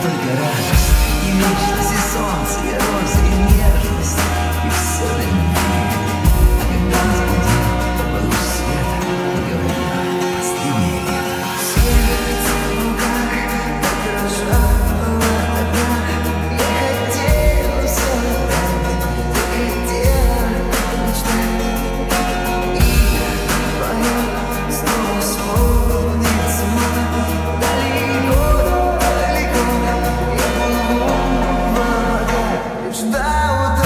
только радость, и вечность, и солнце, и розы, и нежность, и все для любви. А когда разбудил луч света и говорил последнее лето. Сердце в руках так дрожало тогда. Я хотел все отдать, я хотел мечтать. И твое снова вспомнится мной. Далеко, далеко я плыву в облаках лишь до утра.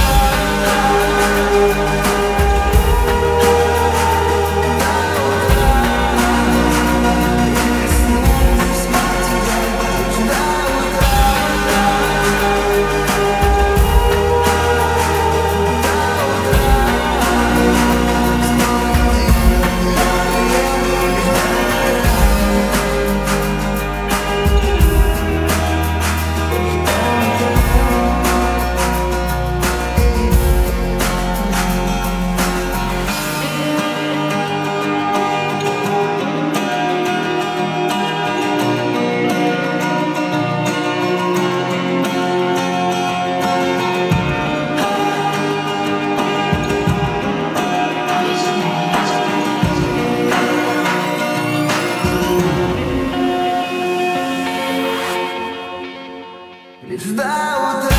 Лишь до утра.